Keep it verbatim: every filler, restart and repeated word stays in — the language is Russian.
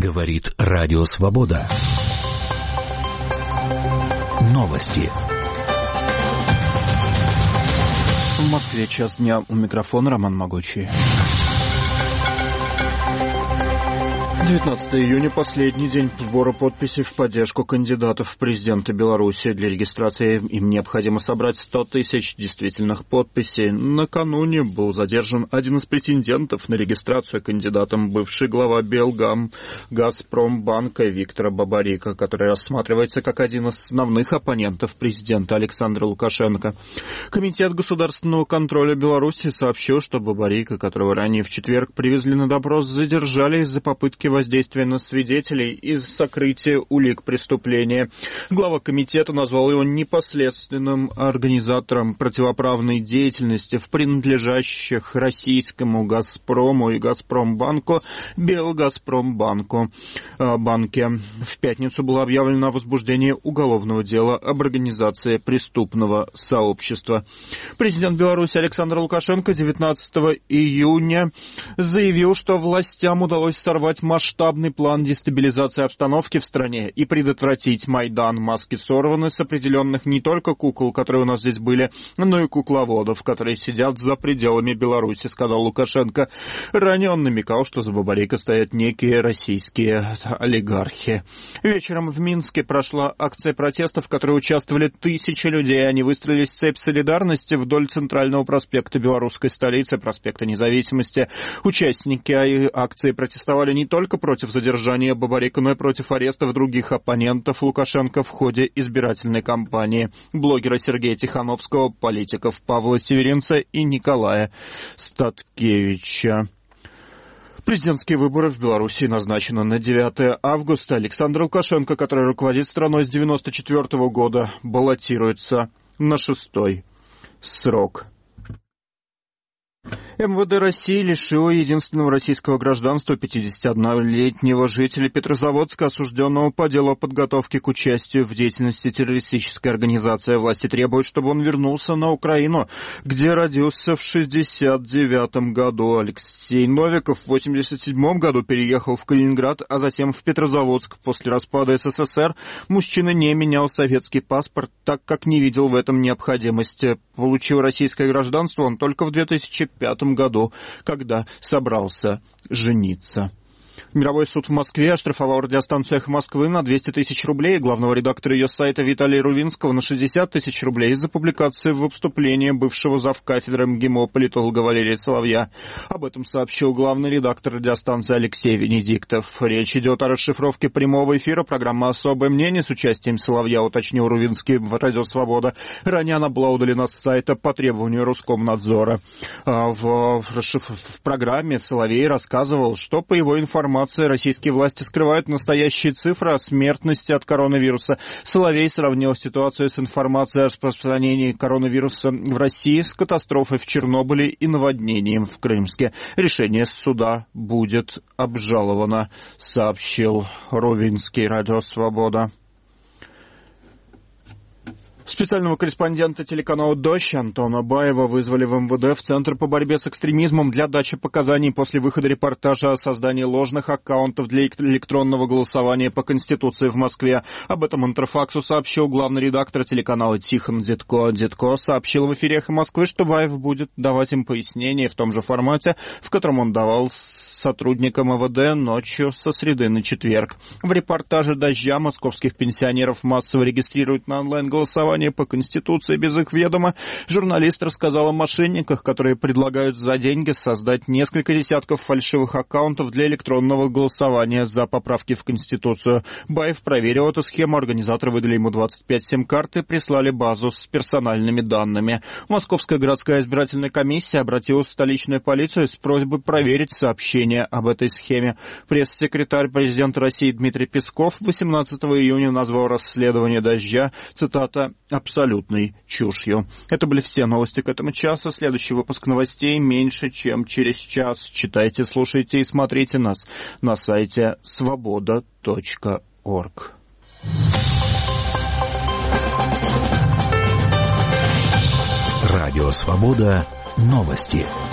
Говорит Радио Свобода. Новости. В Москве час дня. У микрофона Роман Могучий. девятнадцатого июня – последний день сбора подписей в поддержку кандидатов в президенты Беларуси. Для регистрации им необходимо собрать сто тысяч действительных подписей. Накануне был задержан один из претендентов на регистрацию кандидатом, бывший глава Белгам Газпромбанка Виктор Бабарико, который рассматривается как один из основных оппонентов президента Александра Лукашенко. Комитет государственного контроля Беларуси сообщил, что Бабарико, которого ранее в четверг привезли на допрос, задержали из-за попытки воздействия на свидетелей и сокрытия улик преступления. Глава комитета назвал его непосредственным организатором противоправной деятельности в принадлежащих российскому «Газпрому» и «Газпромбанку» Белгазпромбанку банке. В пятницу было объявлено о возбуждении уголовного дела об организации преступного сообщества. Президент Беларуси Александр Лукашенко девятнадцатого июня заявил, что властям удалось сорвать масштабный план дестабилизации обстановки в стране и предотвратить Майдан. Маски сорваны с определенных не только кукол, которые у нас здесь были, но и кукловодов, которые сидят за пределами Беларуси, сказал Лукашенко. Ранее он намекал, что за Бабарико стоят некие российские олигархи. Вечером в Минске прошла акция протеста, в которой участвовали тысячи людей. Они выстроились в цепь солидарности вдоль центрального проспекта белорусской столицы, проспекта Независимости. Участники акции протестовали не только против задержания Бабарико, но и против арестов других оппонентов Лукашенко в ходе избирательной кампании. Блогера Сергея Тихановского, политиков Павла Северинца и Николая Статкевича. Президентские выборы в Беларуси назначены на девятое августа. Александр Лукашенко, который руководит страной с девяносто четвёртого года, баллотируется на шестой срок. МВД России лишило единственного российского гражданства пятидесятиоднолетнего жителя Петрозаводска, осужденного по делу о подготовке к участию в деятельности террористической организации. Власти требуют, чтобы он вернулся на Украину, где родился в шестьдесят девятом году. Алексей Новиков в восемьдесят седьмом году переехал в Калининград, а затем в Петрозаводск. После распада СССР мужчина не менял советский паспорт, так как не видел в этом необходимости. Получил российское гражданство он только в две тысячи пятом году, когда собрался жениться. Мировой суд в Москве оштрафовал радиостанцию «Эхо Москвы» на двести тысяч рублей, главного редактора ее сайта Виталия Рувинского на шестьдесят тысяч рублей из-за публикации в вступлении бывшего завкафедры МГИМО политолога Валерия Соловья. Об этом сообщил главный редактор радиостанции Алексей Венедиктов. Речь идет о расшифровке прямого эфира программы «Особое мнение» с участием Соловья, уточнил Рувинский в «Радио Свобода». Ранее она была удалена с сайта по требованию Роскомнадзора. В, в программе Соловей рассказывал, что по его информации российские власти скрывают настоящие цифры о смертности от коронавируса. Соловей сравнил ситуацию с информацией о распространении коронавируса в России с катастрофой в Чернобыле и наводнением в Крымске. Решение суда будет обжаловано, сообщил Рувинский, Радио Свобода. Специального корреспондента телеканала «Дождь» Антона Баева вызвали в МВД в Центр по борьбе с экстремизмом для дачи показаний после выхода репортажа о создании ложных аккаунтов для электронного голосования по Конституции в Москве. Об этом Интерфаксу сообщил главный редактор телеканала Тихон Дедко. Дедко сообщил в эфире «Эхо Москвы», что Баев будет давать им пояснения в том же формате, в котором он давал сотрудникам МВД ночью со среды на четверг. В репортаже «Дождя» московских пенсионеров массово регистрируют на онлайн-голосование по Конституции без их ведома. Журналист рассказал о мошенниках, которые предлагают за деньги создать несколько десятков фальшивых аккаунтов для электронного голосования за поправки в Конституцию. Баев проверил эту схему, организаторы выдали ему двадцать пять сим-карт и прислали базу с персональными данными. Московская городская избирательная комиссия обратилась в столичную полицию с просьбой проверить сообщение об этой схеме. Пресс-секретарь президента России Дмитрий Песков восемнадцатого июня назвал расследование «Дождя», цитата, «абсолютной чушью». Это были все новости к этому часу. Следующий выпуск новостей меньше, чем через час. Читайте, слушайте и смотрите нас на сайте свобода точка орг. Радио Свобода. Новости.